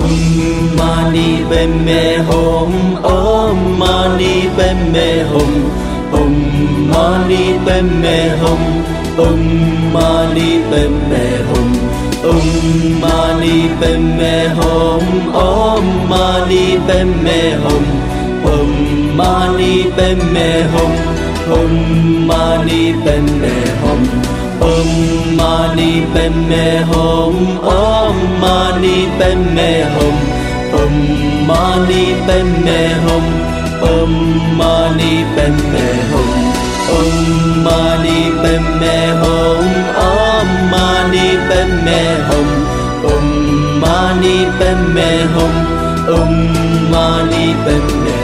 mani padme hum mani padme hum mani padme hum mani padme hum mani padme hum mani padme hum mani padme hum mani padme hum mani padme hum mani padme hum mani padme hum mani padme hum mani padme hum mani padme hum mani padme hum mani padme